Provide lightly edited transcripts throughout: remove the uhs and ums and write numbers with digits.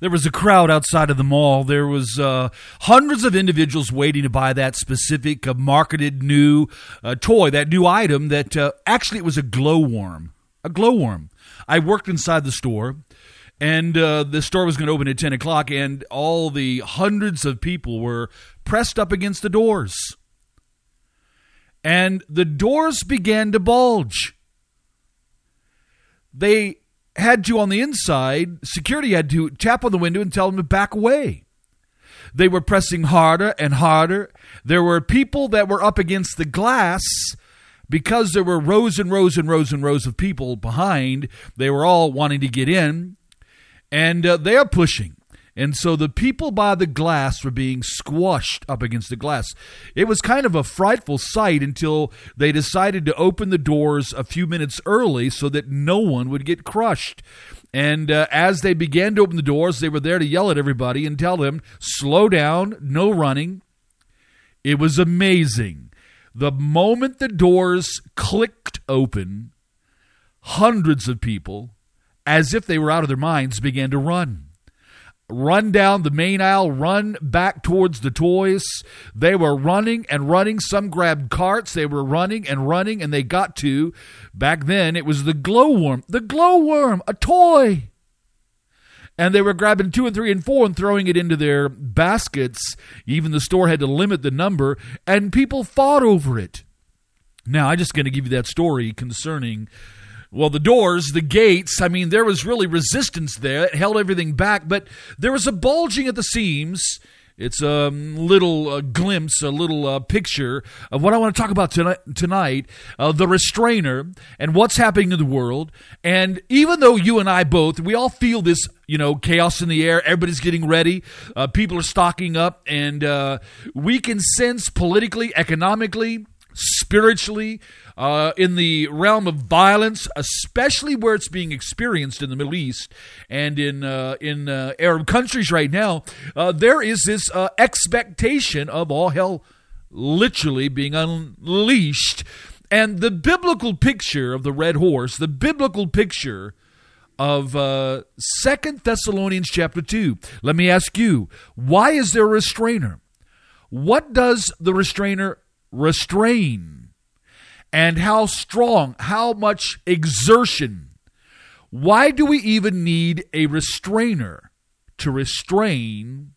There was a crowd outside of the mall. There was hundreds of individuals waiting to buy that specific marketed new toy, that new item that actually it was a glowworm. A glowworm. I worked inside the store, and the store was going to open at 10 o'clock, and all the hundreds of people were pressed up against the doors. And the doors began to bulge. They had to, on the inside, security had to tap on the window and tell them to back away. They were pressing harder and harder. There were people that were up against the glass because there were rows and rows and rows and rows of people behind. They were all wanting to get in, and they are pushing. And so the people by the glass were being squashed up against the glass. It was kind of a frightful sight until they decided to open the doors a few minutes early so that no one would get crushed. And as they began to open the doors, they were there to yell at everybody and tell them, slow down, no running. It was amazing. The moment the doors clicked open, hundreds of people, as if they were out of their minds, began to run. Run down the main aisle, run back towards the toys. They were running and running. Some grabbed carts. They were running and running, and they got to, back then, it was the glowworm. The glowworm, a toy. And they were grabbing 2 and 3 and 4 and throwing it into their baskets. Even the store had to limit the number, and people fought over it. Now, I'm just going to give you that story concerning, well, the doors, the gates. I mean, there was really resistance there. It held everything back, but there was a bulging at the seams. It's a little glimpse, a little picture of what I want to talk about tonight, the restrainer and what's happening in the world. And even though you and I both, we all feel this, chaos in the air. Everybody's getting ready. People are stocking up, and we can sense politically, economically, spiritually, in the realm of violence, especially where it's being experienced in the Middle East and in Arab countries right now, there is this expectation of all hell literally being unleashed. And the biblical picture of the red horse, the biblical picture of 2 Thessalonians chapter 2. Let me ask you, why is there a restrainer? What does the restrainer restrain? And how strong, how much exertion? Why do we even need a restrainer to restrain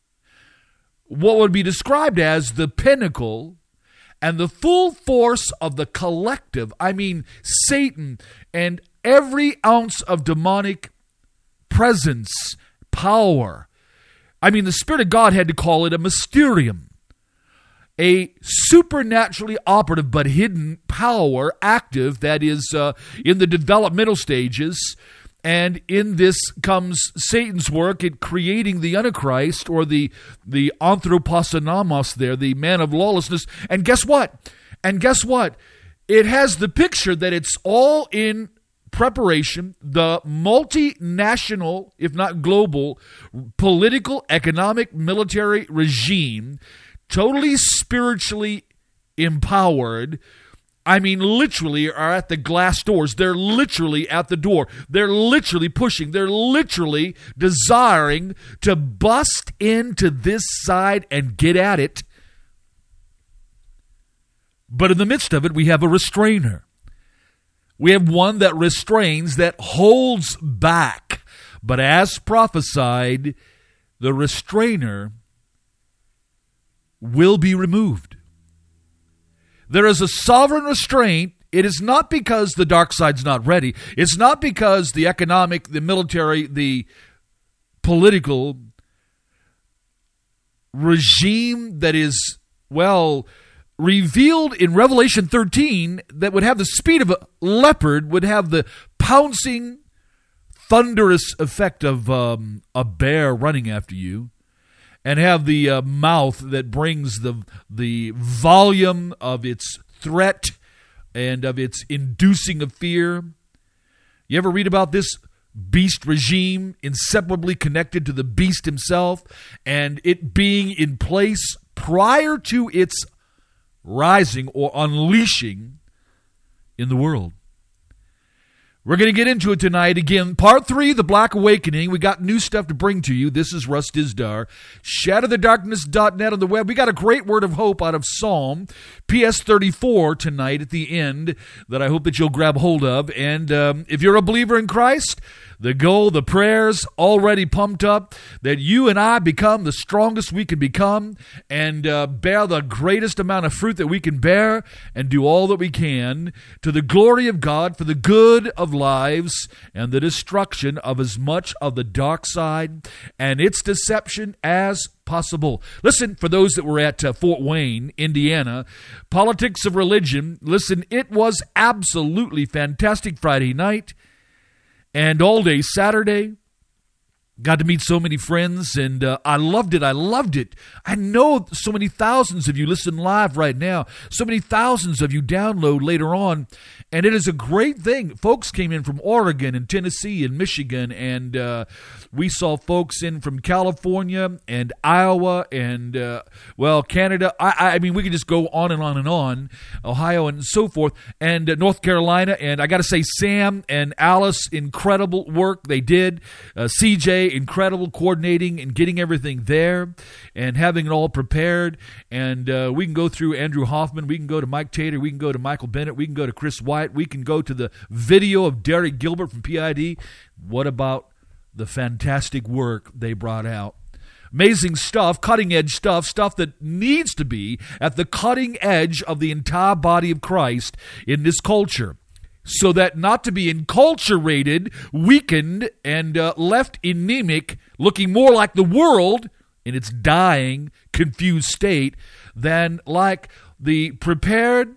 what would be described as the pinnacle and the full force of the collective? I mean, Satan and every ounce of demonic presence, power. I mean, the Spirit of God had to call it a mysterium. A supernaturally operative but hidden power, active, that is in the developmental stages. And in this comes Satan's work at creating the Antichrist, or the anthroposanamos there, the man of lawlessness. And guess what? It has the picture that it's all in preparation. The multinational, if not global, political, economic, military regime, totally spiritually empowered, I mean, literally are at the glass doors. They're literally at the door. They're literally pushing. They're literally desiring to bust into this side and get at it. But in the midst of it, we have a restrainer. We have one that restrains, that holds back. But as prophesied, the restrainer will be removed. There is a sovereign restraint. It is not because the dark side's not ready. It's not because the economic, the military, the political regime that is, revealed in Revelation 13, that would have the speed of a leopard, would have the pouncing, thunderous effect of a bear running after you, and have the mouth that brings the volume of its threat and of its inducing of fear. You ever read about this beast regime, inseparably connected to the beast himself, and it being in place prior to its rising or unleashing in the world? We're going to get into it tonight. Again, part 3, The Black Awakening. We got new stuff to bring to you. This is Russ Dizdar. ShatterTheDarkness.net on the web. We got a great word of hope out of Psalm PS 34 tonight at the end that I hope that you'll grab hold of. And if you're a believer in Christ, the goal, the prayers already pumped up, that you and I become the strongest we can become and bear the greatest amount of fruit that we can bear and do all that we can to the glory of God for the good of lives and the destruction of as much of the dark side and its deception as possible. Listen, for those that were at Fort Wayne, Indiana, Politics of Religion, listen, it was absolutely fantastic Friday night. And all day Saturday, got to meet so many friends, and I loved it. I know so many thousands of you listen live right now. So many thousands of you download later on, and it is a great thing. Folks came in from Oregon and Tennessee and Michigan, and we saw folks in from California and Iowa and, Canada. I mean, we could just go on and on and on, Ohio and so forth, and North Carolina. And I got to say, Sam and Alice, incredible work they did. CJ, incredible coordinating and getting everything there and having it all prepared. And we can go through Andrew Hoffman. We can go to Mike Tater. We can go to Michael Bennett. We can go to Chris White. We can go to the video of Derek Gilbert from PID. What about the fantastic work they brought out? Amazing stuff, cutting-edge stuff that needs to be at the cutting edge of the entire body of Christ in this culture, so that not to be enculturated, weakened, and left anemic, looking more like the world in its dying, confused state than like the prepared,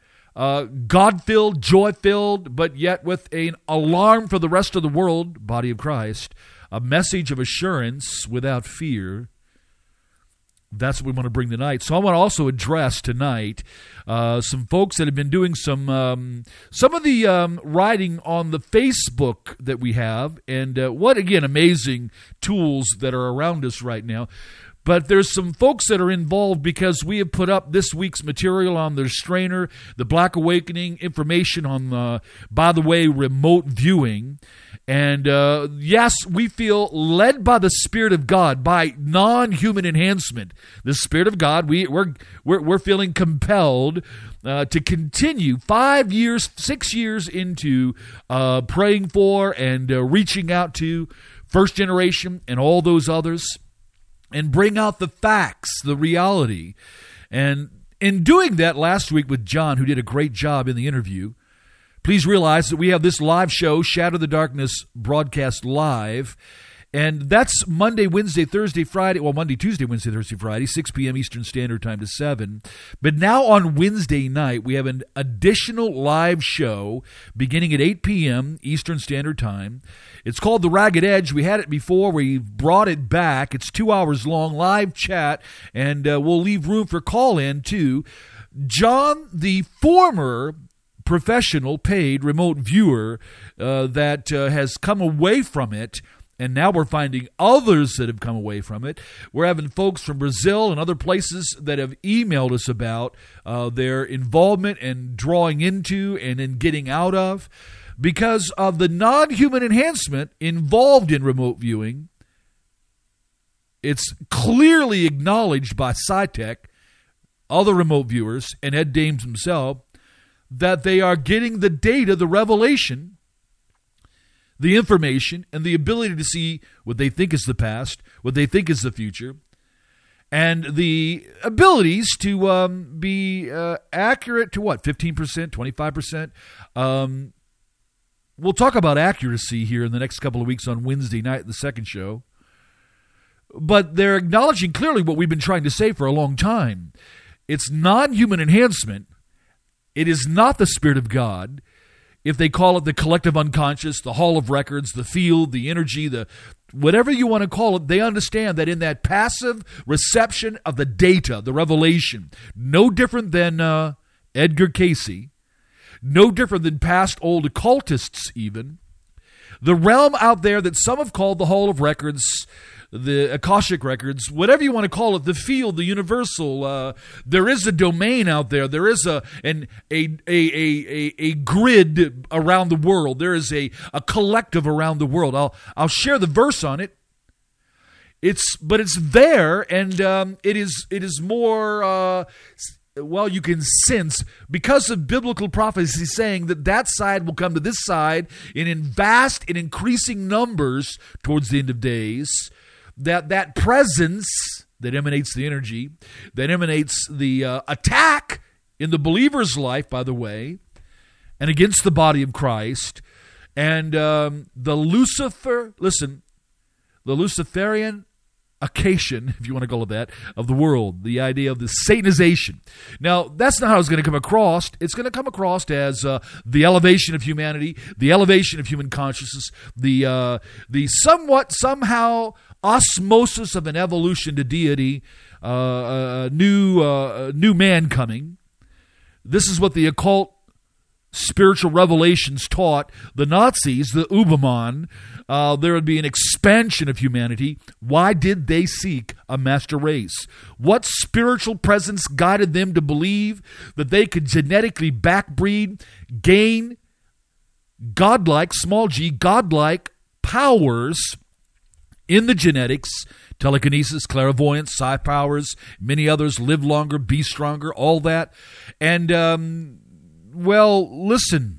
God-filled, joy-filled, but yet with an alarm for the rest of the world, body of Christ, a message of assurance without fear. That's what we want to bring tonight. So I want to also address tonight some folks that have been doing some of the writing on the Facebook that we have, and what, again, amazing tools that are around us right now. But there's some folks that are involved because we have put up this week's material on the Strainer, the Black Awakening, information on, by the way, remote viewing. And yes, we feel led by the Spirit of God, by non-human enhancement. The Spirit of God, we're feeling compelled to continue 5 years, 6 years into praying for and reaching out to First Generation and all those others, and bring out the facts, the reality. And in doing that last week with John, who did a great job in the interview, please realize that we have this live show, Shatter the Darkness broadcast live, and that's Monday, Wednesday, Thursday, Friday, Monday, Tuesday, Wednesday, Thursday, Friday, 6 p.m. Eastern Standard Time to 7. But now on Wednesday night, we have an additional live show beginning at 8 p.m. Eastern Standard Time. It's called The Ragged Edge. We had it before. We brought it back. It's 2 hours long, live chat, and we'll leave room for call-in, too. John, the former professional paid remote viewer that has come away from it, and now we're finding others that have come away from it. We're having folks from Brazil and other places that have emailed us about their involvement and drawing into and then getting out of because of the non-human enhancement involved in remote viewing. It's clearly acknowledged by SciTech, other remote viewers, and Ed Dames himself, that they are getting the data, the revelation, the information, and the ability to see what they think is the past, what they think is the future, and the abilities to be accurate to what, 15%, 25%? We'll talk about accuracy here in the next couple of weeks on Wednesday night, the second show. But they're acknowledging clearly what we've been trying to say for a long time. It's non-human enhancement. It is not the Spirit of God. If they call it the collective unconscious, the hall of records, the field, the energy, the whatever you want to call it, they understand that in that passive reception of the data, the revelation, no different than Edgar Cayce, no different than past old occultists even, the realm out there that some have called the hall of records, the Akashic records, whatever you want to call it, the field, the universal. There is a domain out there. There is a grid around the world. There is a collective around the world. I'll share the verse on it. It's there, and it is more. Well, you can sense, because of biblical prophecy saying that side will come to this side in vast and increasing numbers towards the end of days, that presence that emanates the energy, that emanates the attack in the believer's life, by the way, and against the body of Christ, and the Luciferian occasion, if you want to call it that, of the world, the idea of the Satanization. Now, that's not how it's going to come across. It's going to come across as the elevation of humanity, the elevation of human consciousness, the somehow osmosis of an evolution to deity, new man coming. This is what the occult spiritual revelations taught the Nazis, the Ubermann. There would be an expansion of humanity. Why did they seek a master race? What spiritual presence guided them to believe that they could genetically backbreed, gain godlike, small g, godlike powers in the genetics, telekinesis, clairvoyance, psi powers, many others, live longer, be stronger, all that. And, well, listen.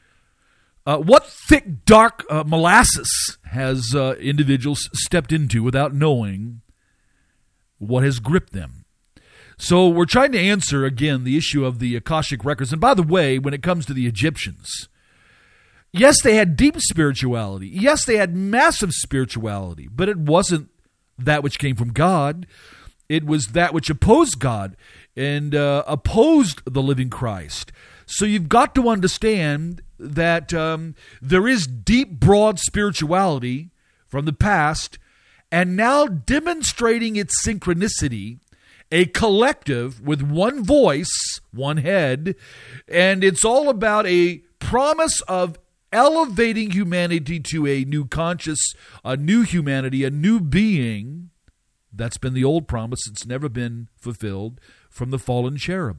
What thick, dark molasses has individuals stepped into without knowing what has gripped them? So we're trying to answer, again, the issue of the Akashic records. And by the way, when it comes to the Egyptians, yes, they had deep spirituality. Yes, they had massive spirituality. But it wasn't that which came from God. It was that which opposed God and opposed the living Christ. So you've got to understand that there is deep, broad spirituality from the past, and now demonstrating its synchronicity, a collective with one voice, one head, and it's all about a promise of elevating humanity to a new conscious, a new humanity, a new being. That's been the old promise. It's never been fulfilled from the fallen cherub.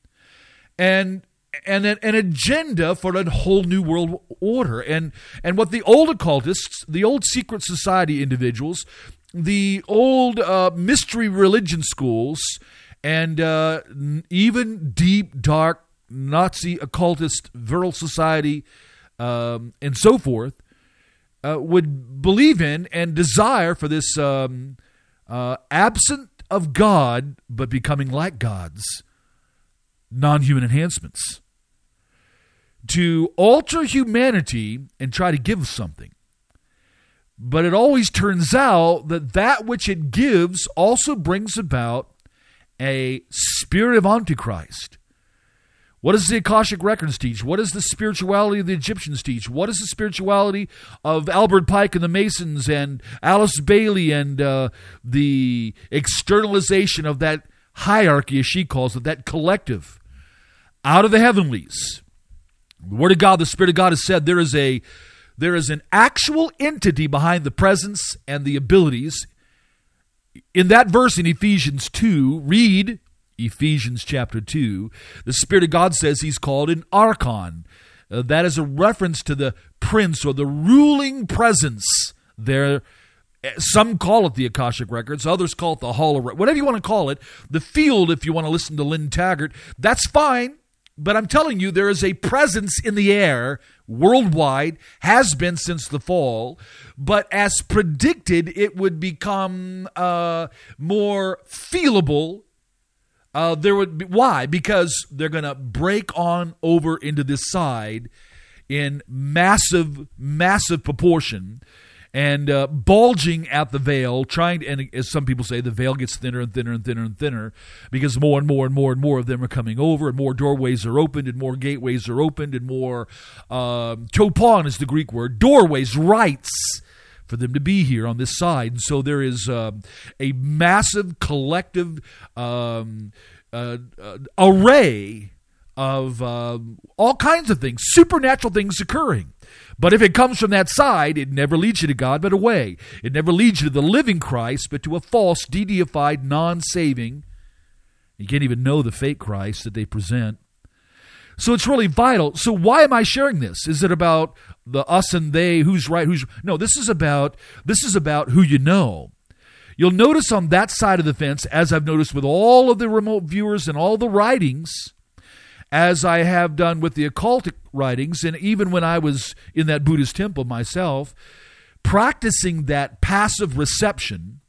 And an agenda for a whole new world order. And what the old occultists, the old secret society individuals, the old mystery religion schools, and even deep, dark Nazi occultist virile society and so forth would believe in and desire for this absent of God but becoming like gods, non-human enhancements, to alter humanity and try to give something. But it always turns out that which it gives also brings about a spirit of Antichrist. What does the Akashic Records teach? What does the spirituality of the Egyptians teach? What is the spirituality of Albert Pike and the Masons and Alice Bailey and the externalization of that hierarchy, as she calls it, that collective? Out of the heavenlies. The Word of God, the Spirit of God has said there is an actual entity behind the presence and the abilities. In that verse in Ephesians 2, read Ephesians chapter 2, the Spirit of God says he's called an archon. That is a reference to the prince or the ruling presence there. Some call it the Akashic Records, others call it the Hall of Records, whatever you want to call it. The field, if you want to listen to Lynn Taggart, that's fine. But I'm telling you, there is a presence in the air worldwide, has been since the fall. But as predicted, it would become more feelable. Why? Because they're going to break on over into this side in massive, massive proportion. And bulging at the veil, and as some people say, the veil gets thinner and thinner and thinner and thinner because more and more and more and more of them are coming over, and more doorways are opened, and more gateways are opened, and more topon is the Greek word, doorways, rights for them to be here on this side. And so there is a massive collective array of all kinds of things, supernatural things occurring. But if it comes from that side, it never leads you to God, but away. It never leads you to the living Christ, but to a false, de-deified, non-saving. You can't even know the fake Christ that they present. So it's really vital. So why am I sharing this? Is it about the us and they, who's right, who's... No, this is about who you know. You'll notice on that side of the fence, as I've noticed with all of the remote viewers and all the writings, as I have done with the occultic writings, and even when I was in that Buddhist temple myself, practicing that passive reception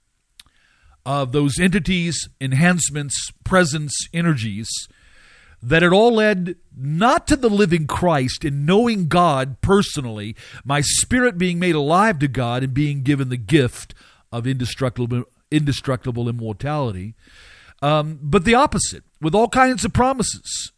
of those entities, enhancements, presence, energies, that it all led not to the living Christ in knowing God personally, my spirit being made alive to God and being given the gift of indestructible immortality, but the opposite, with all kinds of promises.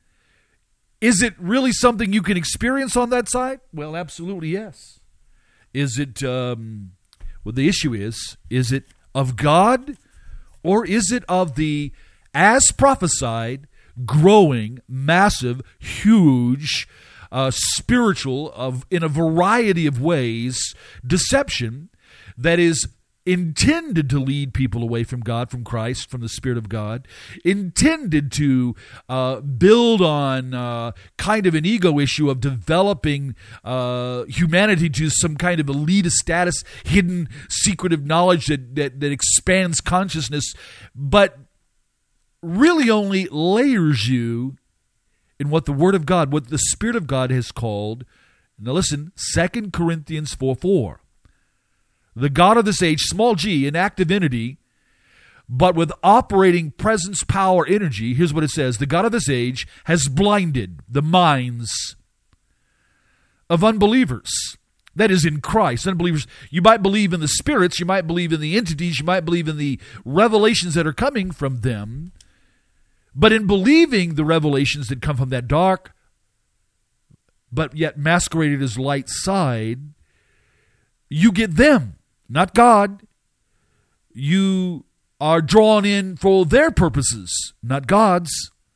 Is it really something you can experience on that side? Well, absolutely yes. Is it, well, the issue is it of God, or is it of the, as prophesied, growing, massive, huge, spiritual, in a variety of ways, deception that is intended to lead people away from God, from Christ, from the Spirit of God, intended to build on kind of an ego issue of developing humanity to some kind of elitist status, hidden, secretive knowledge that expands consciousness, but really only layers you in what the Word of God, what the Spirit of God has called. Now listen, 2 Corinthians 4:4. The God of this age, small g, an active entity, but with operating presence, power, energy. Here's what it says. The God of this age has blinded the minds of unbelievers. That is, in Christ. Unbelievers, you might believe in the spirits, you might believe in the entities, you might believe in the revelations that are coming from them. But in believing the revelations that come from that dark, but yet masqueraded as light side, you get them, not God. You are drawn in for their purposes, not God's.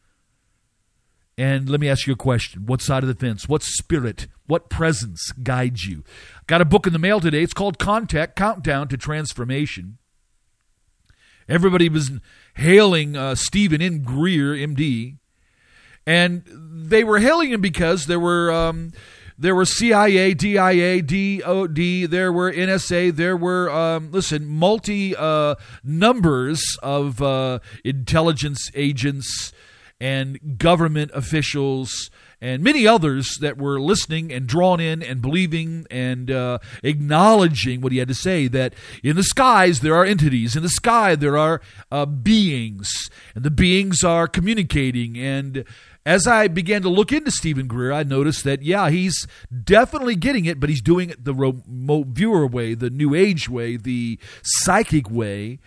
And let me ask you a question. What side of the fence, what spirit, what presence guides you? Got a book in the mail today. It's called Contact, Countdown to Transformation. Everybody was hailing Stephen N. Greer, M.D., and they were hailing him because there were CIA, DIA, DOD, there were NSA, there were, multi numbers of intelligence agents and government officials and many others that were listening and drawn in and believing and acknowledging what he had to say, that in the skies there are entities, in the sky there are beings, and the beings are communicating. And as I began to look into Stephen Greer, I noticed that, yeah, he's definitely getting it, but he's doing it the remote viewer way, the New Age way, the psychic way.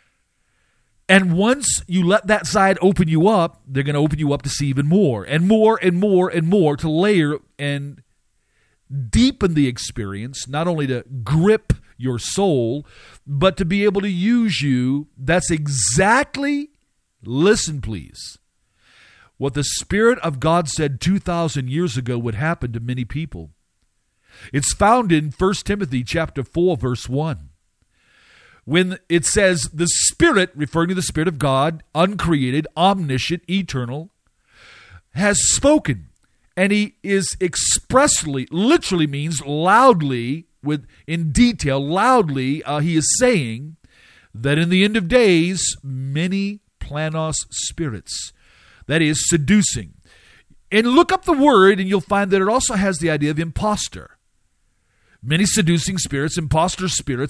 And once you let that side open you up, they're going to open you up to see even more and more and more and more, to layer and deepen the experience, not only to grip your soul, but to be able to use you. That's exactly, listen please, what the Spirit of God said 2,000 years ago would happen to many people. It's found in 1 Timothy chapter 4, verse 1. When it says the Spirit, referring to the Spirit of God, uncreated, omniscient, eternal, has spoken. And he is expressly, literally means loudly, in detail, loudly, he is saying that in the end of days, many planos spirits, that is, seducing. And look up the word, and you'll find that it also has the idea of imposter. Many seducing spirits, imposter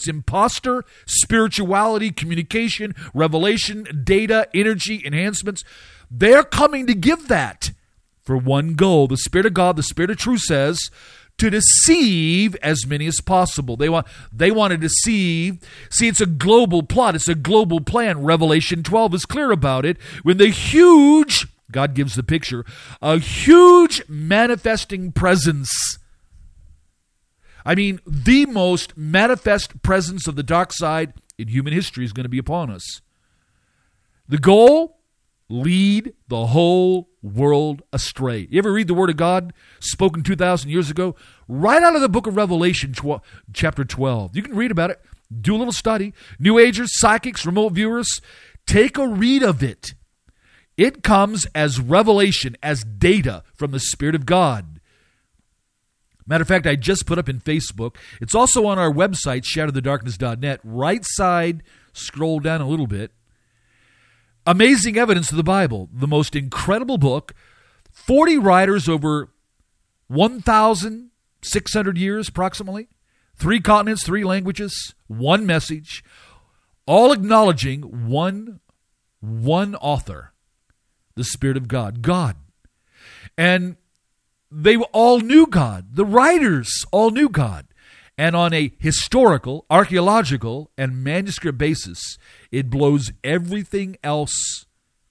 spirituality, communication, revelation, data, energy, enhancements. They're coming to give that for one goal. The Spirit of God, the Spirit of truth says, to deceive as many as possible. They want to deceive. See, it's a global plot. It's a global plan. Revelation 12 is clear about it. When the huge, God gives the picture, a huge manifesting presence, I mean, the most manifest presence of the dark side in human history is going to be upon us. The goal? Lead the whole world astray. You ever read the Word of God spoken 2,000 years ago? Right out of the book of Revelation, chapter 12. You can read about it. Do a little study. New Agers, psychics, remote viewers, take a read of it. It comes as revelation, as data from the Spirit of God. Matter of fact, I just put up in Facebook. It's also on our website, shatterthedarkness.net. Right side, scroll down a little bit. Amazing Evidence of the Bible, the most incredible book. 40 writers over 1,600 years approximately. 3 continents, 3 languages, 1 message, all acknowledging one author, the Spirit of God, God. And they all knew God. The writers all knew God. And on a historical, archaeological, and manuscript basis, it blows everything else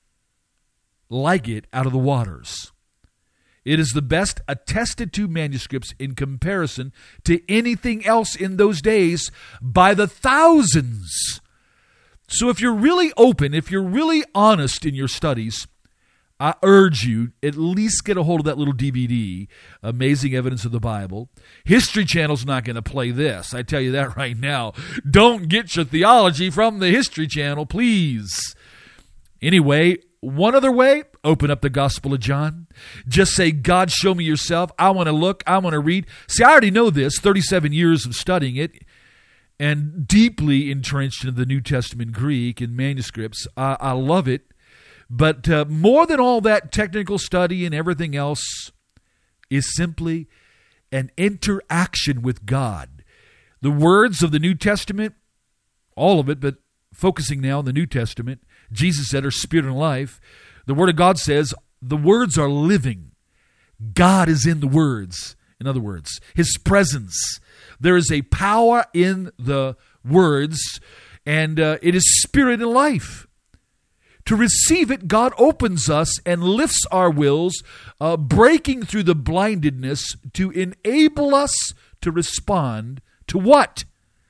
like it out of the waters. It is the best attested to manuscripts in comparison to anything else in those days by the thousands. So if you're really open, if you're really honest in your studies, I urge you, at least get a hold of that little DVD, Amazing Evidence of the Bible. History Channel's not going to play this. I tell you that right now. Don't get your theology from the History Channel, please. Anyway, one other way, open up the Gospel of John. Just say, God, show me yourself. I want to look. I want to read. See, I already know this, 37 years of studying it, and deeply entrenched in the New Testament Greek and manuscripts. I love it. But more than all that technical study and everything else is simply an interaction with God. The words of the New Testament, all of it, but focusing now on the New Testament, Jesus said are spirit and life. The Word of God says the words are living. God is in the words. In other words, His presence. There is a power in the words, and it is spirit and life. To receive it, God opens us and lifts our wills, breaking through the blindedness to enable us to respond to what?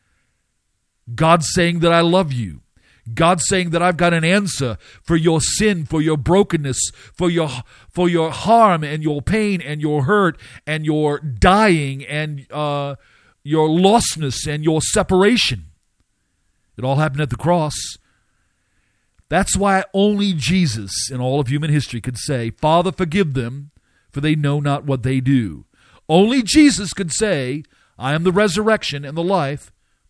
God saying that I love you. God saying that I've got an answer for your sin, for your brokenness, for your harm and your pain and your hurt and your dying and your lostness and your separation. It all happened at the cross. That's why only Jesus in all of human history could say, Father, forgive them, for they know not what they do. Only Jesus could say, I am the resurrection and the life.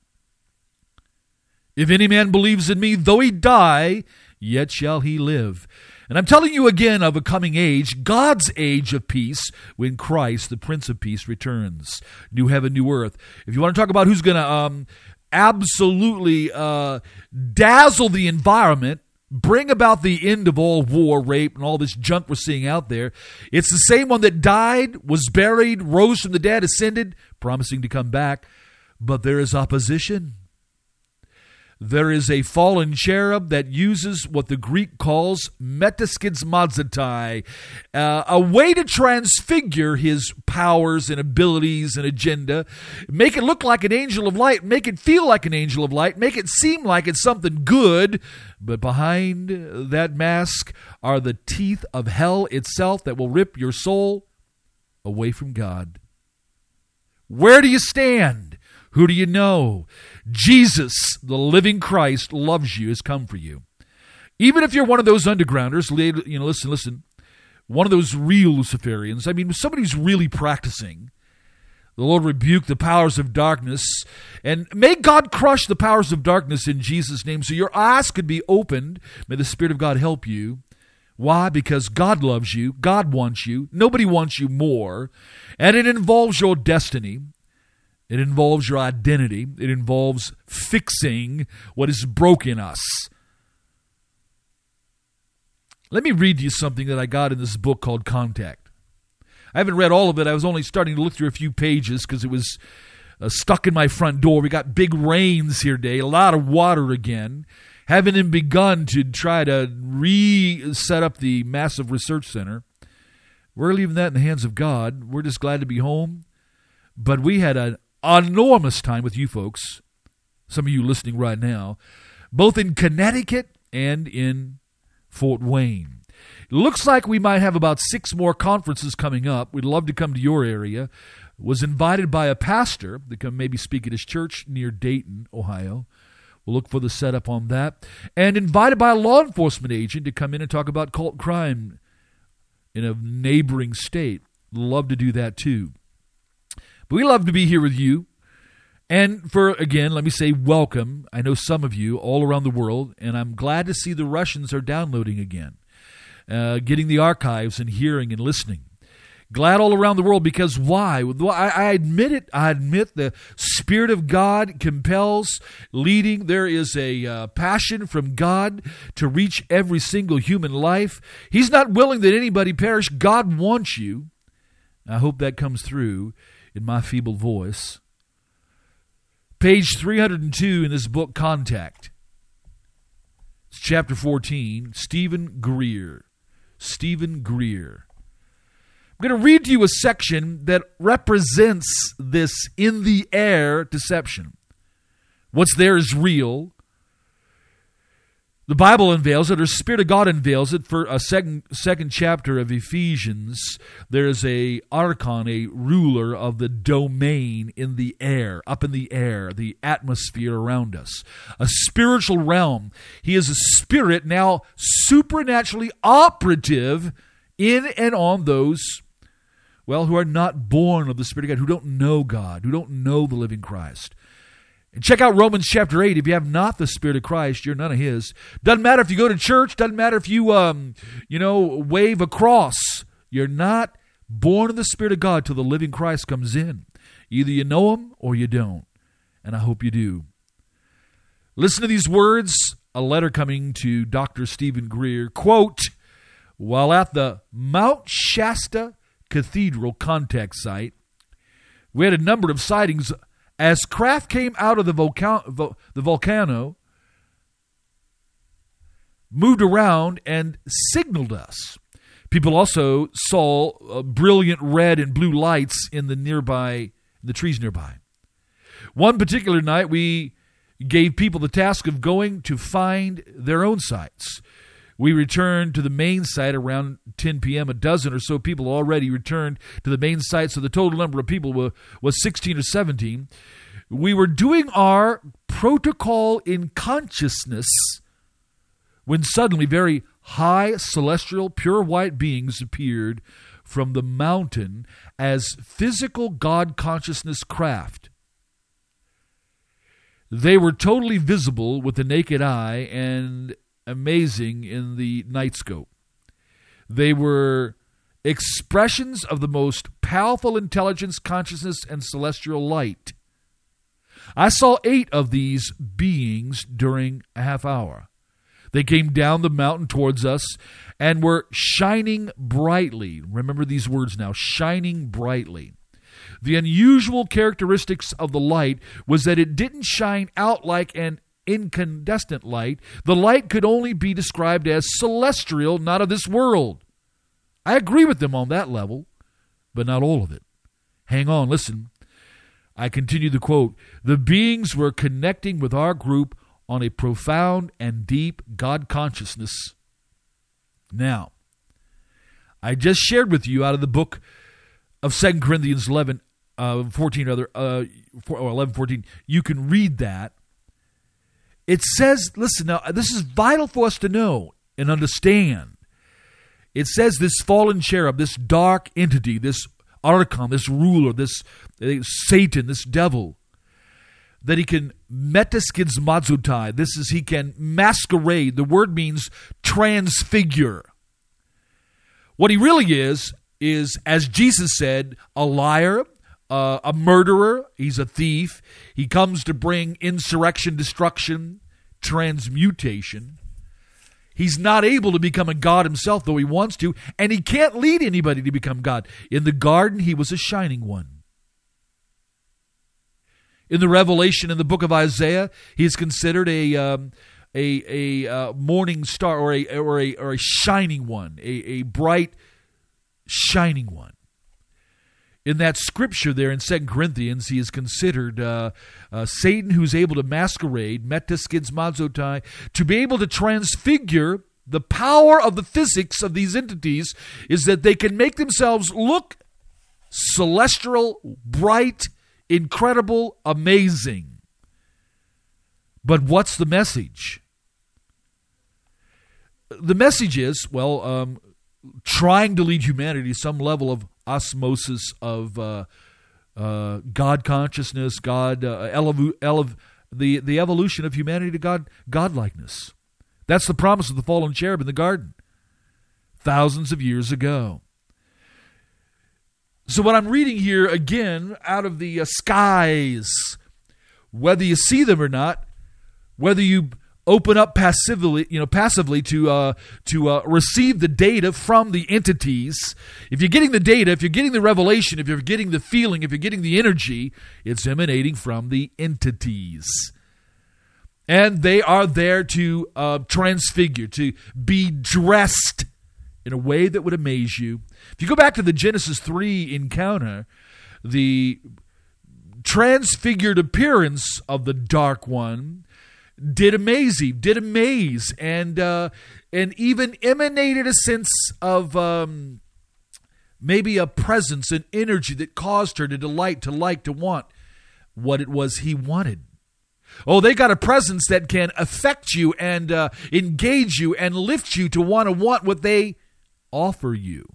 If any man believes in me, though he die, yet shall he live. And I'm telling you again of a coming age, God's age of peace, when Christ, the Prince of Peace, returns. New heaven, new earth. If you want to talk about who's going to absolutely dazzle the environment, bring about the end of all war, rape, and all this junk we're seeing out there. It's the same one that died, was buried, rose from the dead, ascended, promising to come back. But there is opposition. There is a fallen cherub that uses what the Greek calls metaskizmazatai, a way to transfigure his powers and abilities and agenda, make it look like an angel of light, make it feel like an angel of light, make it seem like it's something good, but behind that mask are the teeth of hell itself that will rip your soul away from God. Where do you stand? Who do you know? Jesus, the living Christ, loves you, has come for you. Even if you're one of those undergrounders, listen, one of those real Luciferians, somebody who's really practicing, the Lord rebuke the powers of darkness, and may God crush the powers of darkness in Jesus' name so your eyes could be opened. May the Spirit of God help you. Why? Because God loves you. God wants you. Nobody wants you more. And it involves your destiny. It involves your identity. It involves fixing what is broken us. Let me read you something that I got in this book called Contact. I haven't read all of it. I was only starting to look through a few pages because it was stuck in my front door. We got big rains here today, a lot of water again. Haven't even begun to try to reset up the massive research center. We're leaving that in the hands of God. We're just glad to be home. But we had an enormous time with you folks, some of you listening right now, both in Connecticut and in Fort Wayne. It looks like we might have about 6 more conferences coming up. We'd love to come to your area. Was invited by a pastor to come maybe speak at his church near Dayton, Ohio. We'll look for the setup on that. And invited by a law enforcement agent to come in and talk about cult crime in a neighboring state. Love to do that too. But we love to be here with you. And again, let me say welcome. I know some of you all around the world, and I'm glad to see the Russians are downloading again, getting the archives and hearing and listening. Glad all around the world, because why? I admit it. I admit the Spirit of God compels leading. There is a passion from God to reach every single human life. He's not willing that anybody perish. God wants you. I hope that comes through in my feeble voice. Page 302 in this book, Contact. It's chapter 14, Stephen Greer. Stephen Greer. I'm going to read to you a section that represents this in-the-air deception. What's there is real. The Bible unveils it, or Spirit of God unveils it. For a second chapter of Ephesians, there's a archon, a ruler of the domain in the air, up in the air, the atmosphere around us. A spiritual realm. He is a spirit now supernaturally operative in and on those, who are not born of the Spirit of God, who don't know God, who don't know the living Christ. And check out Romans chapter 8. If you have not the Spirit of Christ, you're none of His. Doesn't matter if you go to church. Doesn't matter if you, wave a cross. You're not born of the Spirit of God till the living Christ comes in. Either you know Him or you don't. And I hope you do. Listen to these words. A letter coming to Dr. Stephen Greer. Quote, while at the Mount Shasta Cathedral contact site, we had a number of sightings as craft came out of the volcano, moved around and signaled us. People also saw brilliant red and blue lights in the trees nearby. One particular night, we gave people the task of going to find their own sites. We returned to the main site around 10 p.m. A dozen or so people already returned to the main site, so the total number of people was 16 or 17. We were doing our protocol in consciousness when suddenly very high, celestial, pure white beings appeared from the mountain as physical God consciousness craft. They were totally visible with the naked eye and amazing in the night scope. They were expressions of the most powerful intelligence, consciousness, and celestial light. I saw 8 of these beings during a half hour. They came down the mountain towards us and were shining brightly. Remember these words now, shining brightly. The unusual characteristics of the light was that it didn't shine out like an incandescent light. The light could only be described as celestial, not of this world. I agree with them on that level, but not all of it. Hang on, listen. I continue the quote. The beings were connecting with our group on a profound and deep God consciousness. Now, I just shared with you out of the book of 2 Corinthians 11, 14. You can read that. It says, listen, now this is vital for us to know and understand. It says this fallen cherub, this dark entity, this archon, this ruler, this Satan, this devil, that he can metaskizmazotai. This is, he can masquerade. The word means transfigure. What he really is, as Jesus said, a liar, a murderer. He's a thief. He comes to bring insurrection, destruction, transmutation. He's not able to become a God himself, though he wants to, and he can't lead anybody to become God. In the garden, he was a shining one. In the Revelation, in the book of Isaiah, he is considered a morning star, or a shining one, a bright shining one. In that scripture there in 2 Corinthians, he is considered Satan, who's able to masquerade, metaskizmazotai, to be able to transfigure The power of the physics of these entities is that they can make themselves look celestial, bright, incredible, amazing. But what's the message? The message is, trying to lead humanity to some level of osmosis of God consciousness, the evolution of humanity to godlikeness. That's the promise of the fallen cherub in the garden, thousands of years ago. So what I'm reading here, again, out of the skies, whether you see them or not, whether you open up passively to receive the data from the entities. If you're getting the data, if you're getting the revelation, if you're getting the feeling, if you're getting the energy, it's emanating from the entities. And they are there to transfigure, to be dressed in a way that would amaze you. If you go back to the Genesis 3 encounter, the transfigured appearance of the Dark One did amaze, and even emanated a sense of maybe a presence, an energy that caused her to delight, to like, to want what it was he wanted. Oh, they got a presence that can affect you and engage you and lift you to want what they offer you.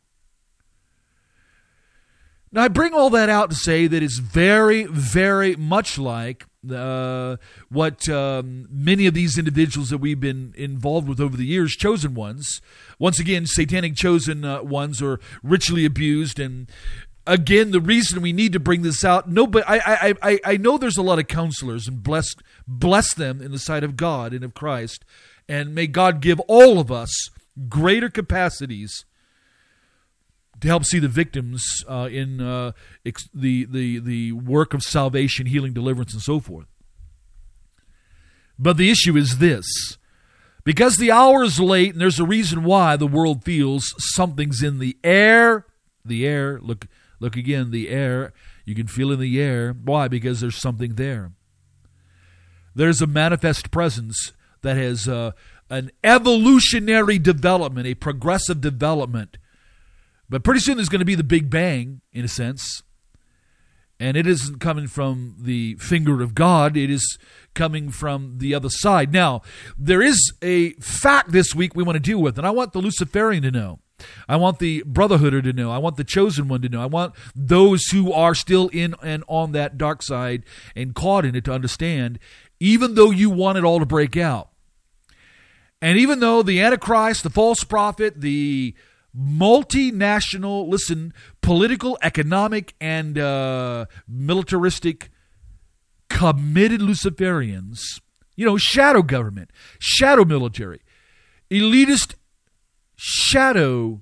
Now, I bring all that out to say that it's very, very much like what many of these individuals that we've been involved with over the years, chosen ones, once again, satanic chosen ones, are ritually abused. And again, the reason we need to bring this out, but I know there's a lot of counselors, and bless them in the sight of God and of Christ, and may God give all of us greater capacities to help see the victims in the work of salvation, healing, deliverance, and so forth. But the issue is this. Because the hour is late, and there's a reason why the world feels something's in the air. The air, look again, the air. You can feel in the air. Why? Because there's something there. There's a manifest presence that has an evolutionary development, a progressive development. But pretty soon there's going to be the Big Bang, in a sense. And it isn't coming from the finger of God. It is coming from the other side. Now, there is a fact this week we want to deal with, and I want the Luciferian to know. I want the Brotherhooder to know. I want the Chosen One to know. I want those who are still in and on that dark side and caught in it to understand, even though you want it all to break out. And even though the Antichrist, the false prophet, the multinational, political, economic, and militaristic, committed Luciferians, shadow government, shadow military, elitist, shadow,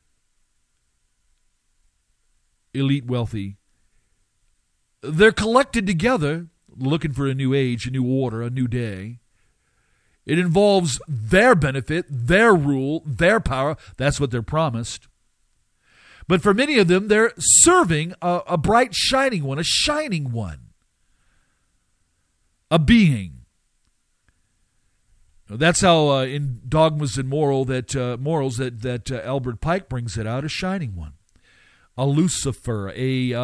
elite wealthy, they're collected together looking for a new age, a new order, a new day. It involves their benefit, their rule, their power. That's what they're promised. But for many of them, they're serving a bright, shining one, a being. That's how in Dogmas and Morals that Albert Pike brings it out, a shining one, a Lucifer,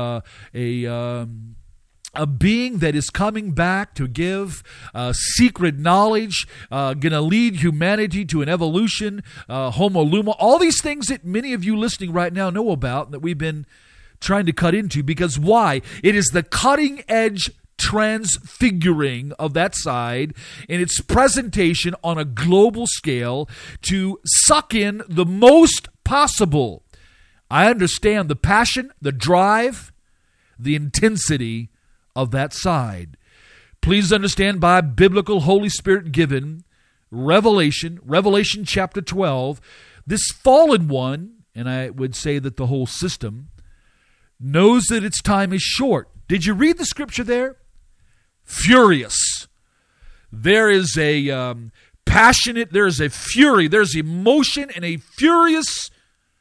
a being that is coming back to give secret knowledge, going to lead humanity to an evolution, Homo Luma, all these things that many of you listening right now know about, that we've been trying to cut into. Because why? It is the cutting edge transfiguring of that side in its presentation on a global scale to suck in the most possible. I understand the passion, the drive, the intensity of that side. Please understand, by biblical Holy Spirit given revelation chapter 12, this fallen one, and I would say that the whole system, knows that its time is short. Did you read the scripture there? Furious. There is a passionate, there is a fury, there's emotion and a furious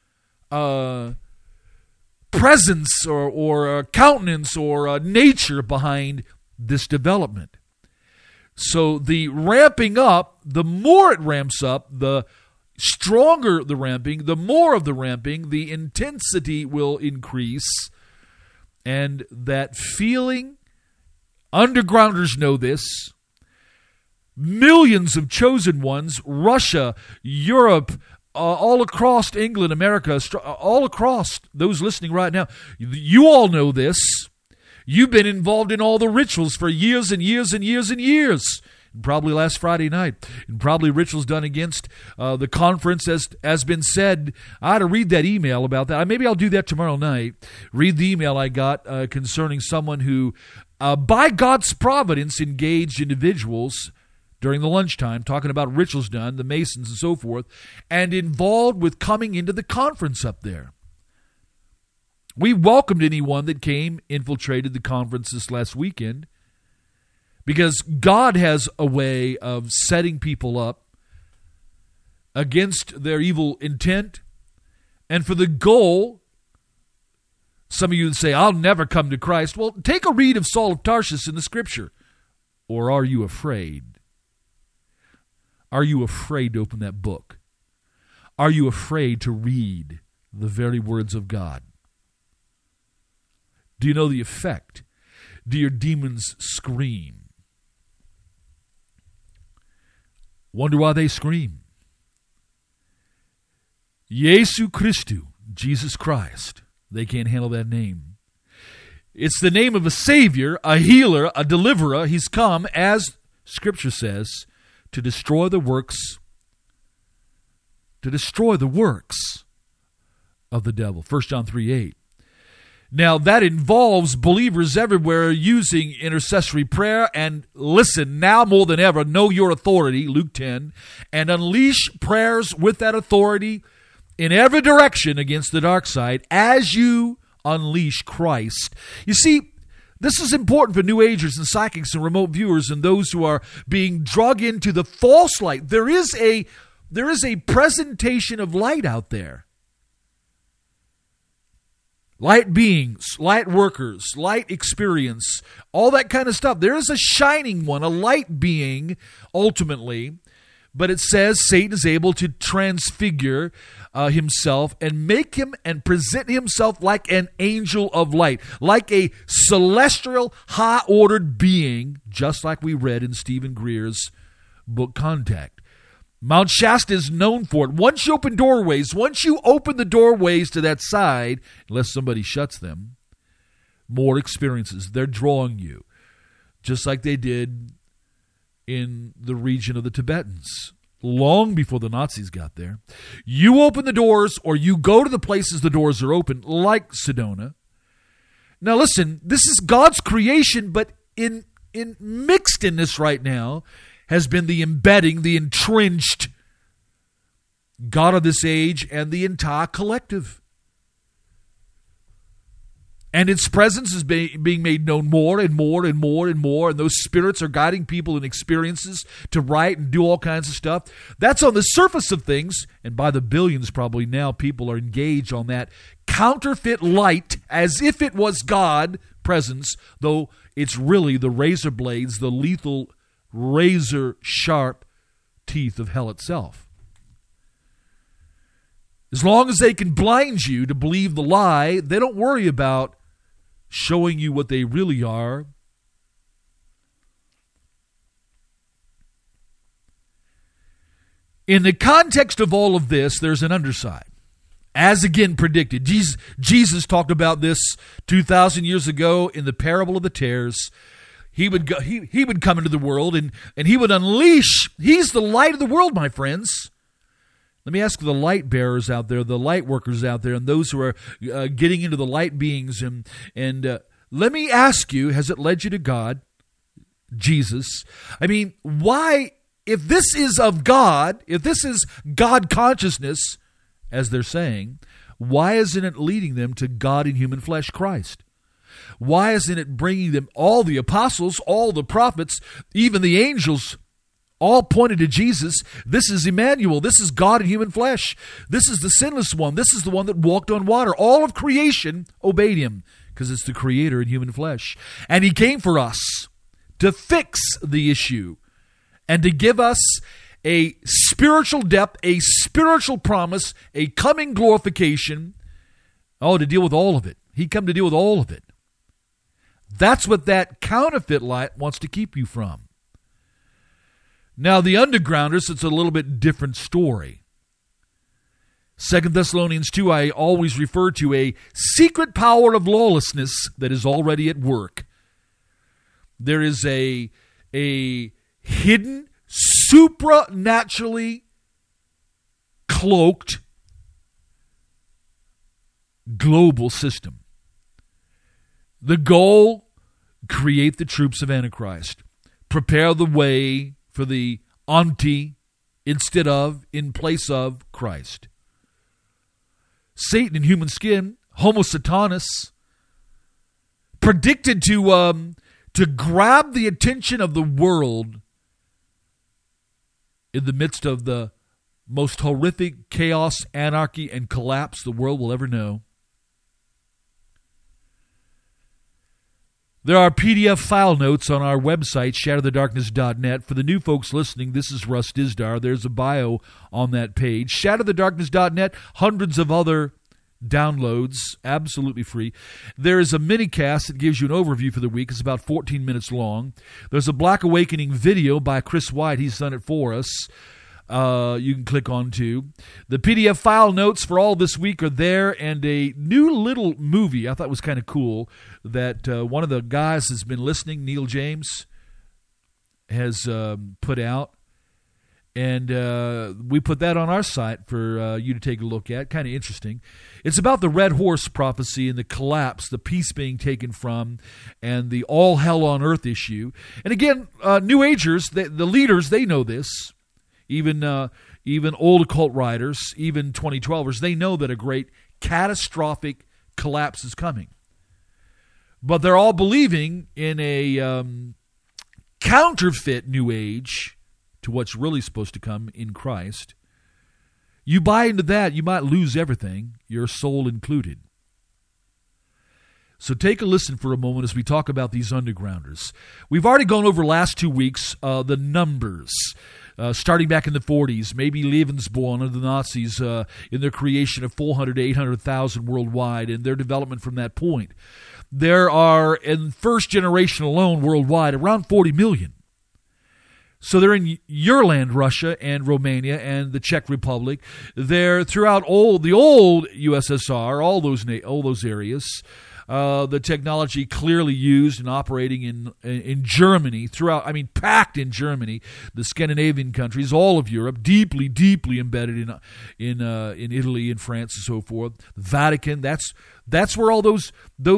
presence or countenance or nature behind this development. So the ramping up, the more it ramps up, the stronger the ramping, the more of the ramping, the intensity will increase. And that feeling, undergrounders know this. Millions of chosen ones, Russia, Europe, all across England, America, all across those listening right now, you all know this. You've been involved in all the rituals for years and years and years and years. Probably last Friday night, and probably rituals done against the conference, as has been said. I ought to read that email about that. Maybe I'll do that tomorrow night. Read the email I got concerning someone who, by God's providence, engaged individuals during the lunchtime, talking about rituals done, the Masons and so forth, and involved with coming into the conference up there. We welcomed anyone that came, infiltrated the conference this last weekend, because God has a way of setting people up against their evil intent, and for the goal. Some of you would say, I'll never come to Christ. Well, take a read of Saul of Tarsus in the Scripture. Or are you afraid? Are you afraid to open that book? Are you afraid to read the very words of God? Do you know the effect? Do your demons scream? Wonder why they scream. Jesu Christu, Jesus Christ. They can't handle that name. It's the name of a Savior, a healer, a deliverer. He's come, as Scripture says, to destroy the works of the devil. 1 John 3:8. Now, that involves believers everywhere using intercessory prayer. And listen, now more than ever, know your authority, Luke 10, and unleash prayers with that authority in every direction against the dark side as you unleash Christ. You see, this is important for New Agers and psychics and remote viewers and those who are being dragged into the false light. There is a presentation of light out there. Light beings, light workers, light experience, all that kind of stuff. There is a shining one, a light being, ultimately. But it says Satan is able to transfigure himself and make him and present himself like an angel of light, like a celestial, high-ordered being, just like we read in Stephen Greer's book, Contact. Mount Shasta is known for it. Once you open the doorways to that side, unless somebody shuts them, more experiences. They're drawing you, just like they did in the region of the Tibetans, long before the Nazis got there. You open the doors, or you go to the places the doors are open, like Sedona. Now listen, this is God's creation, but in mixed in this right now has been the embedding, the entrenched God of this age and the entire collective. And its presence is being made known more and more and more and more, and those spirits are guiding people in experiences to write and do all kinds of stuff. That's on the surface of things, and by the billions probably now people are engaged on that counterfeit light as if it was God presence, though it's really the razor blades, the lethal razor-sharp teeth of hell itself. As long as they can blind you to believe the lie, they don't worry about showing you what they really are. In the context of all of this, there's an underside. As again predicted, Jesus talked about this 2,000 years ago in the parable of the tares. He would come into the world and he would unleash. He's the light of the world, my friends. Let me ask the light bearers out there, the light workers out there, and those who are getting into the light beings. And let me ask you, has it led you to God, Jesus? I mean, why, if this is of God, if this is God consciousness, as they're saying, why isn't it leading them to God in human flesh, Christ? Why isn't it bringing them, all the apostles, all the prophets, even the angels, all pointed to Jesus? This is Emmanuel. This is God in human flesh. This is the sinless one. This is the one that walked on water. All of creation obeyed him because it's the creator in human flesh. And he came for us to fix the issue and to give us a spiritual depth, a spiritual promise, a coming glorification. Oh, to deal with all of it. He come to deal with all of it. That's what that counterfeit light wants to keep you from. Now, the undergrounders, it's a little bit different story. 2 Thessalonians 2, I always refer to a secret power of lawlessness that is already at work. There is a hidden, supranaturally cloaked global system. The goal, create the troops of Antichrist. Prepare the way for the anti instead of, in place of Christ. Satan in human skin, Homo Satanas, predicted to grab the attention of the world in the midst of the most horrific chaos, anarchy, and collapse the world will ever know. There are PDF file notes on our website, shatterthedarkness.net. For the new folks listening, this is Russ Dizdar. There's a bio on that page. Shatterthedarkness.net, hundreds of other downloads, absolutely free. There is a mini-cast that gives you an overview for the week. It's about 14 minutes long. There's a Black Awakening video by Chris White. He's done it for us. You can click on to. The PDF file notes for all this week are there, and a new little movie I thought was kind of cool that one of the guys has been listening, Neil James, has put out. And we put that on our site for you to take a look at. Kind of interesting. It's about the Red Horse prophecy and the collapse, the peace being taken from, and the all hell on earth issue. And again, New Agers, the leaders, they know this. Even old occult writers, even 2012ers, they know that a great catastrophic collapse is coming. But they're all believing in a counterfeit New Age to what's really supposed to come in Christ. You buy into that, you might lose everything, your soul included. So take a listen for a moment as we talk about these undergrounders. We've already gone over last 2 weeks the numbers. Starting back in the 40s, maybe Lebensborn under the Nazis in their creation of 400 to 800,000 worldwide and their development from that point. There are, in first generation alone worldwide, around 40 million. So they're in your land, Russia and Romania and the Czech Republic. They're throughout all the old USSR, all those areas. The technology clearly used and operating in Germany throughout, packed in Germany, the Scandinavian countries, all of Europe, deeply, deeply embedded in Italy and France and so forth. The Vatican, that's where all those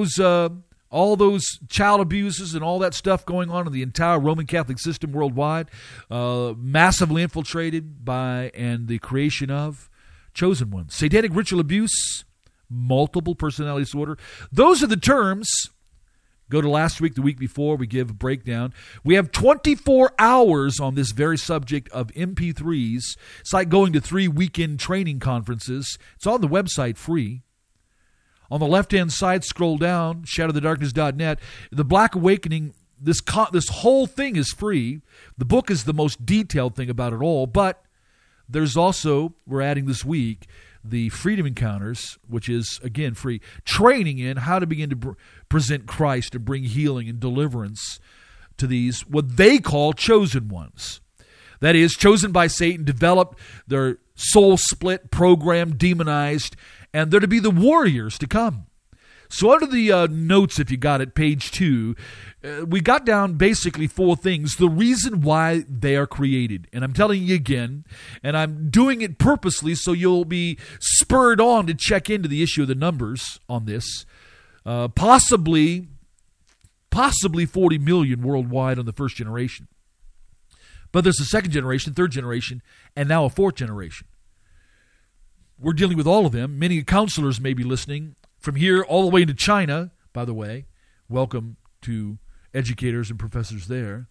child abuses and all that stuff going on in the entire Roman Catholic system worldwide, massively infiltrated by and the creation of chosen ones. Satanic ritual abuse, multiple personality disorder. Those are the terms. Go to last week, the week before, we give a breakdown. We have 24 hours on this very subject of MP3s. It's like going to 3 weekend training conferences. It's on the website free. On the left-hand side, scroll down, shatterthedarkness.net. The Black Awakening, this whole thing is free. The book is the most detailed thing about it all, but there's also, we're adding this week, the Freedom Encounters, which is, again, free, training in how to begin to present Christ and bring healing and deliverance to these, what they call chosen ones. That is, chosen by Satan, developed, their soul split, programmed, demonized, and they're to be the warriors to come. So under the notes, if you got it, page 2, we got down basically 4 things, the reason why they are created. And I'm telling you again, and I'm doing it purposely so you'll be spurred on to check into the issue of the numbers on this. Possibly 40 million worldwide on the first generation. But there's a second generation, third generation, and now a fourth generation. We're dealing with all of them. Many counselors may be listening from here all the way into China, by the way. Welcome to educators and professors there.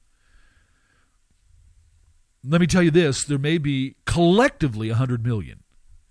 Let me tell you this, there may be collectively 100 million.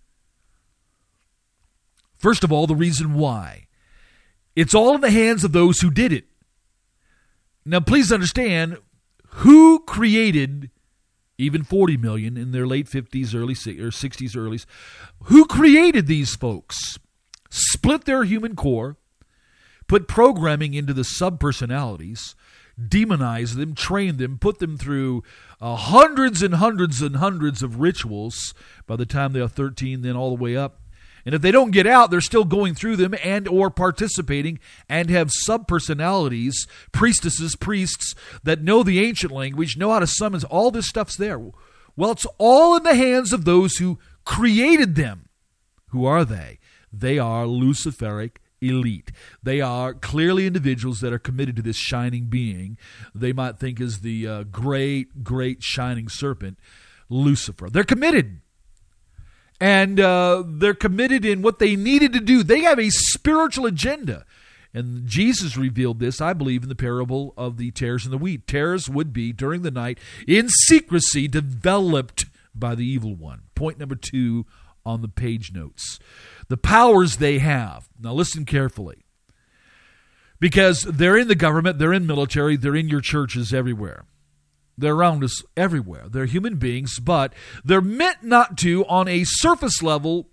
First of all, the reason why. It's all in the hands of those who did it. Now, please understand, who created even 40 million in their late 50s, early or 60s, early. Who created these folks? Split their human core, put programming into the subpersonalities, demonize them, train them, put them through hundreds and hundreds and hundreds of rituals by the time they are 13, then all the way up. And if they don't get out, they're still going through them and or participating and have subpersonalities, priestesses, priests that know the ancient language, know how to summon. All this stuff's there. Well, it's all in the hands of those who created them. Who are they? They are Luciferic elite. They are clearly individuals that are committed to this shining being. They might think is the great, great shining serpent, Lucifer. They're committed. And they're committed in what they needed to do. They have a spiritual agenda. And Jesus revealed this, I believe, in the parable of the tares and the wheat. Tares would be, during the night, in secrecy, developed by the evil one. Point number 2 on the page notes. The powers they have. Now listen carefully. Because they're in the government, they're in military, they're in your churches everywhere. They're around us everywhere. They're human beings, but they're meant not to, on a surface level,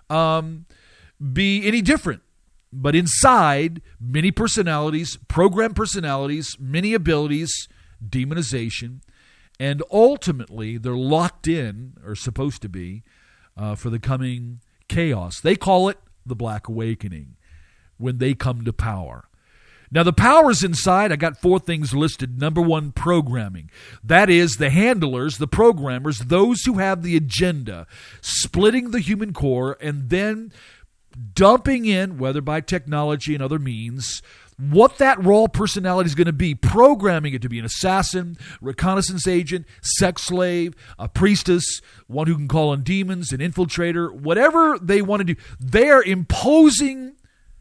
be any different. But inside, many personalities, programmed personalities, many abilities, demonization, and ultimately they're locked in, or supposed to be, for the coming chaos. They call it the Black Awakening when they come to power. Now, the powers inside, I got 4 things listed. Number 1, programming. That is the handlers, the programmers, those who have the agenda, splitting the human core and then dumping in, whether by technology and other means, what that raw personality is going to be, programming it to be an assassin, reconnaissance agent, sex slave, a priestess, one who can call on demons, an infiltrator, whatever they want to do. They are imposing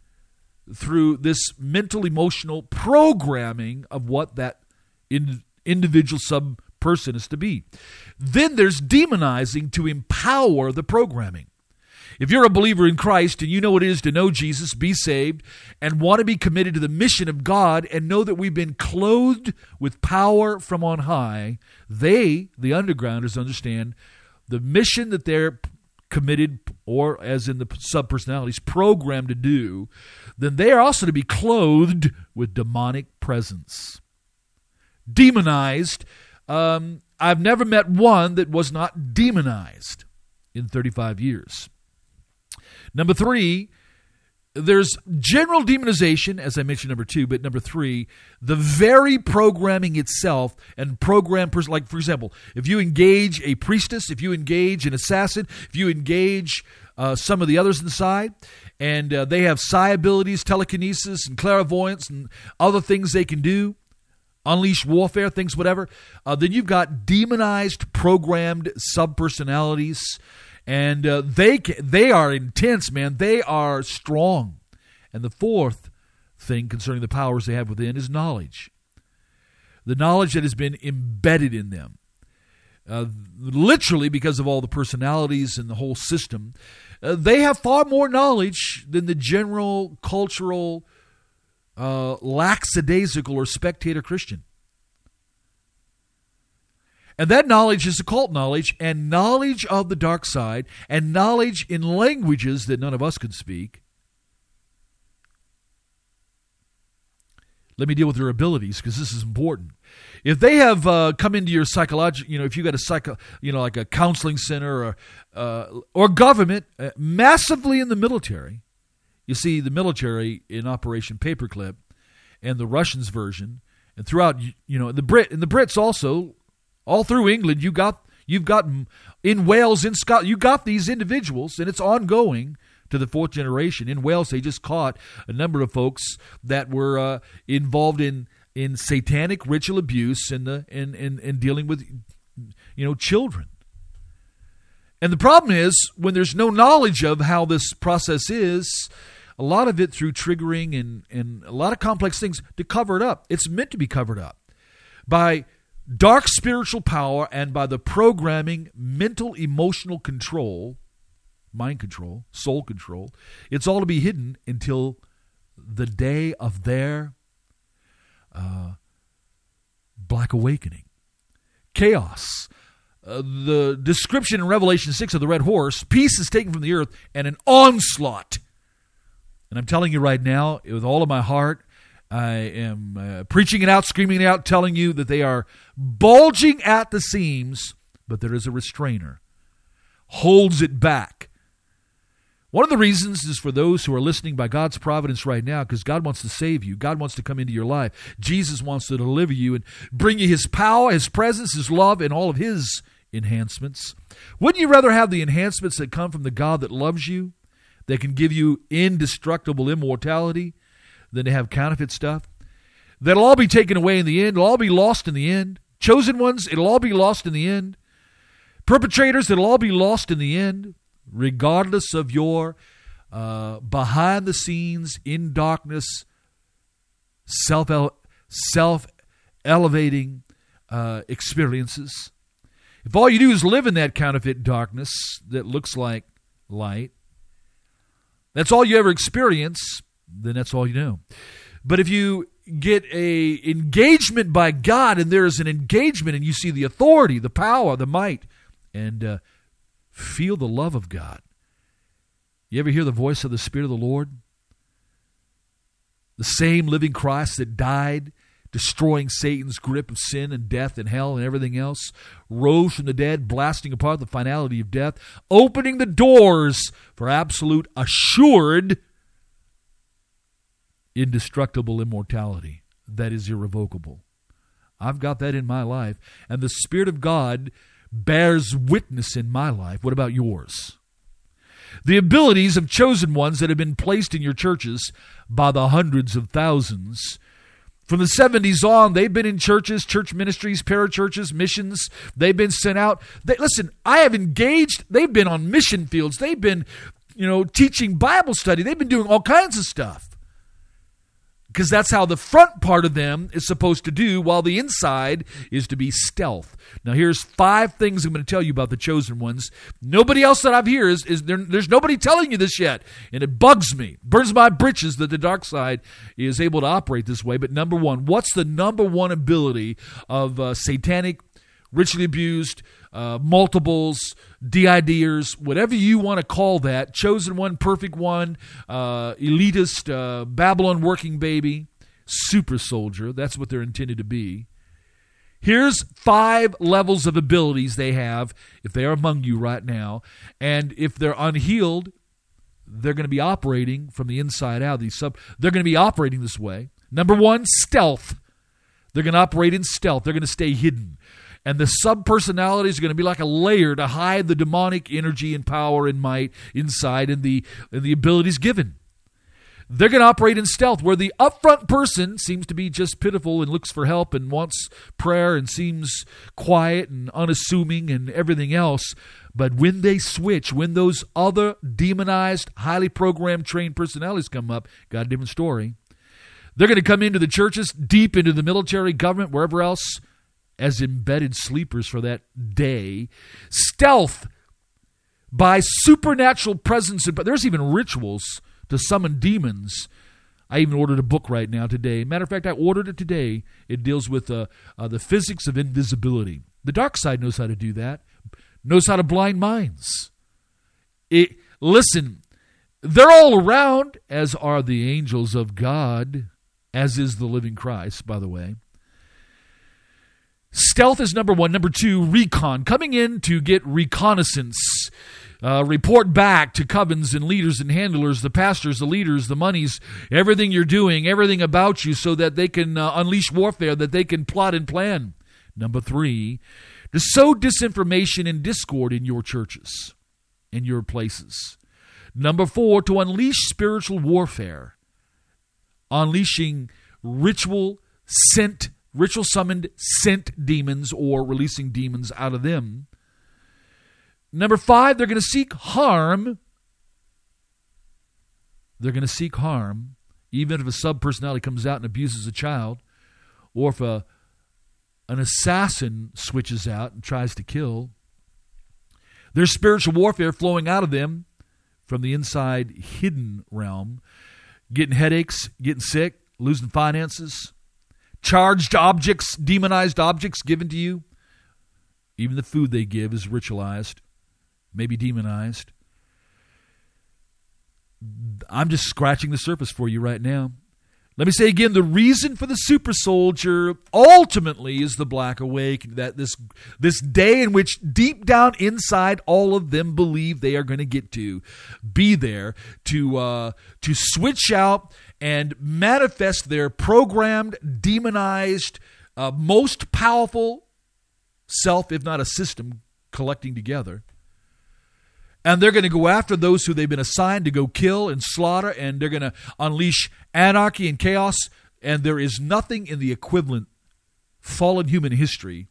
through this mental, emotional programming of what that individual sub-person is to be. Then there's demonizing to empower the programming. If you're a believer in Christ and you know what it is to know Jesus, be saved, and want to be committed to the mission of God and know that we've been clothed with power from on high, they, the undergrounders, understand the mission that they're committed, or as in the subpersonalities, programmed to do, then they are also to be clothed with demonic presence. Demonized. I've never met one that was not demonized in 35 years. Number 3, there's general demonization, as I mentioned, number 2, but number 3, the very programming itself and program, like for example, if you engage a priestess, if you engage an assassin, if you engage some of the others inside, and they have psi abilities, telekinesis, and clairvoyance, and other things they can do, unleash warfare, things, whatever, then you've got demonized, programmed subpersonalities. And they are intense, man. They are strong. And the 4th thing concerning the powers they have within is knowledge. The knowledge that has been embedded in them. Literally, because of all the personalities and the whole system, they have far more knowledge than the general cultural lackadaisical or spectator Christian. And that knowledge is occult knowledge and knowledge of the dark side and knowledge in languages that none of us could speak. Let me deal with their abilities because this is important. If they have come into your psychological, if you got a like a counseling center or government, massively in the military. You see the military in Operation Paperclip and the Russians version, and throughout, the Brits also. All through England, you've got in Wales, in Scotland, you got these individuals, and it's ongoing to the 4th generation. In Wales, they just caught a number of folks that were involved in satanic ritual abuse and dealing with children. And the problem is when there's no knowledge of how this process is, a lot of it through triggering and a lot of complex things to cover it up. It's meant to be covered up by dark spiritual power and by the programming, mental, emotional control, mind control, soul control. It's all to be hidden until the day of their Black Awakening. Chaos. the description in Revelation 6 of the red horse, peace is taken from the earth and an onslaught. And I'm telling you right now, with all of my heart, I am preaching it out, screaming it out, telling you that they are bulging at the seams, but there is a restrainer. Holds it back. One of the reasons is for those who are listening by God's providence right now, because God wants to save you. God wants to come into your life. Jesus wants to deliver you and bring you His power, His presence, His love, and all of His enhancements. Wouldn't you rather have the enhancements that come from the God that loves you, that can give you indestructible immortality, than to have counterfeit stuff? That'll all be taken away in the end. It'll all be lost in the end. Chosen ones, it'll all be lost in the end. Perpetrators, it'll all be lost in the end, regardless of your behind-the-scenes, in darkness, self-elevating experiences. If all you do is live in that counterfeit darkness that looks like light, that's all you ever experience, then that's all you know. But if you get a engagement by God, and there is an engagement, and you see the authority, the power, the might, and feel the love of God. You ever hear the voice of the Spirit of the Lord? The same living Christ that died, destroying Satan's grip of sin and death and hell and everything else, rose from the dead, blasting apart the finality of death, opening the doors for absolute, assured, indestructible immortality that is irrevocable. I've got that in my life, and the Spirit of God bears witness in my life. What about yours? The abilities of chosen ones that have been placed in your churches by the hundreds of thousands. From the 70s on, they've been in churches, church ministries, parachurches, missions. They've been sent out. Listen, I have engaged. They've been on mission fields. They've been, teaching Bible study. They've been doing all kinds of stuff. Because that's how the front part of them is supposed to do, while the inside is to be stealth. Now, here's 5 things I'm going to tell you about the chosen ones. Nobody else that I've heard there's nobody telling you this yet. And it bugs me, burns my britches that the dark side is able to operate this way. But number one, what's the number one ability of satanic, ritually abused, multiples, DIDers, whatever you want to call that, chosen one, perfect one, elitist, Babylon working baby, super soldier, that's what they're intended to be. Here's 5 levels of abilities they have if they are among you right now, and if they're unhealed, they're going to be operating from the inside out. They're going to be operating this way. Number 1, stealth. They're going to operate in stealth. They're going to stay hidden. And the sub-personalities are going to be like a layer to hide the demonic energy and power and might inside and the abilities given. They're going to operate in stealth, where the upfront person seems to be just pitiful and looks for help and wants prayer and seems quiet and unassuming and everything else. But when they switch, when those other demonized, highly programmed, trained personalities come up, got a different story. They're going to come into the churches, deep into the military, government, wherever else, as embedded sleepers for that day. Stealth by supernatural presence. But there's even rituals to summon demons. I even ordered a book right now today. Matter of fact, I ordered it today. It deals with the physics of invisibility. The dark side knows how to do that. Knows how to blind minds. Listen, they're all around, as are the angels of God, as is the living Christ, by the way. Stealth is number 1. Number 2, recon. Coming in to get reconnaissance. Report back to covens and leaders and handlers, the pastors, the leaders, the monies, everything you're doing, everything about you, so that they can unleash warfare, that they can plot and plan. Number 3, to sow disinformation and discord in your churches, in your places. Number 4, to unleash spiritual warfare, unleashing ritual-summoned sent demons, or releasing demons out of them. Number 5, they're going to seek harm. They're going to seek harm, even if a sub-personality comes out and abuses a child, or if an assassin switches out and tries to kill. There's spiritual warfare flowing out of them from the inside hidden realm, getting headaches, getting sick, losing finances, charged objects, demonized objects given to you Even the food they give is ritualized, maybe demonized. I'm just scratching the surface for you right now. Let me say again, the reason for the super soldier ultimately is the Black Awakening, that this day in which deep down inside all of them believe they are going to get to be there to switch out and manifest their programmed, demonized, most powerful self, if not a system, collecting together. And they're going to go after those who they've been assigned to go kill and slaughter, and they're going to unleash anarchy and chaos. And there is nothing in the equivalent fallen human history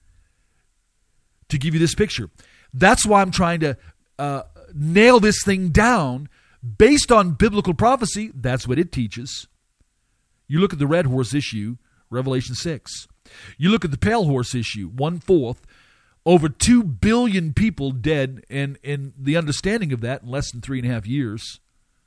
to give you this picture. That's why I'm trying to nail this thing down based on biblical prophecy. That's what it teaches. You look at the red horse issue, Revelation 6. You look at the pale horse issue, 1/4. Over 2 billion people dead, and the understanding of that in less than 3.5 years.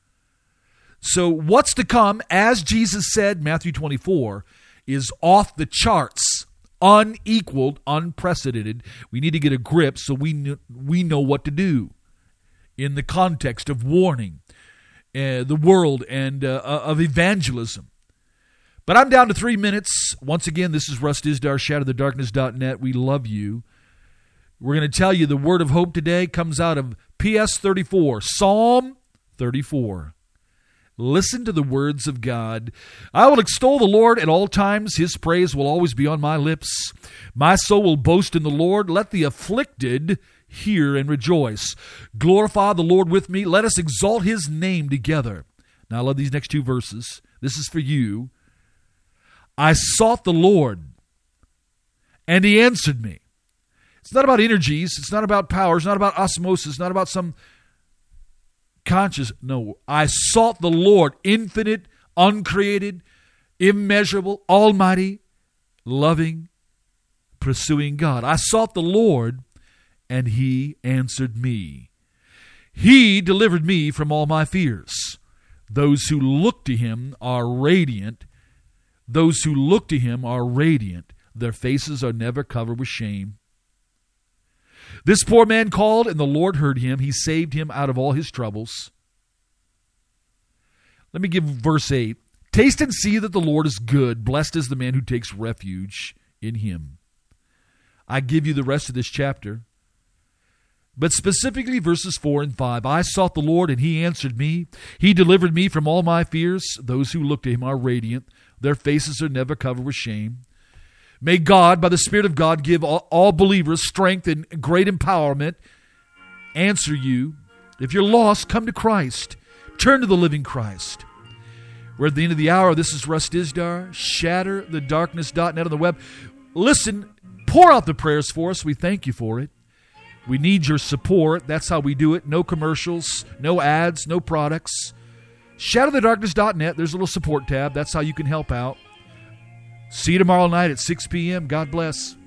So what's to come, as Jesus said, Matthew 24, is off the charts, unequaled, unprecedented. We need to get a grip so we know what to do in the context of warning the world and of evangelism. But I'm down to 3 minutes. Once again, this is Russ Dizdar, shatterthedarkness.net. We love you. We're going to tell you the word of hope today comes out of PS 34, Psalm 34. Listen to the words of God. I will extol the Lord at all times. His praise will always be on my lips. My soul will boast in the Lord. Let the afflicted hear and rejoice. Glorify the Lord with me. Let us exalt his name together. Now, I love these next 2 verses. This is for you. I sought the Lord, and he answered me. It's not about energies. It's not about power. It's not about osmosis. It's not about some conscious. No, I sought the Lord, infinite, uncreated, immeasurable, almighty, loving, pursuing God. I sought the Lord, and he answered me. He delivered me from all my fears. Those who look to him are radiant. Those who look to him are radiant. Their faces are never covered with shame. This poor man called, and the Lord heard him. He saved him out of all his troubles. Let me give verse 8. Taste and see that the Lord is good. Blessed is the man who takes refuge in him. I give you the rest of this chapter. But specifically verses 4 and 5. I sought the Lord, and he answered me. He delivered me from all my fears. Those who look to him are radiant. Their faces are never covered with shame. May God, by the Spirit of God, give all believers strength and great empowerment. Answer you. If you're lost, come to Christ. Turn to the living Christ. We're at the end of the hour. This is Russ Dizdar, shatterthedarkness.net on the web. Listen, pour out the prayers for us. We thank you for it. We need your support. That's how we do it. No commercials, no ads, no products. Shatterthedarkness.net. There's a little support tab. That's how you can help out. See you tomorrow night at 6 p.m. God bless.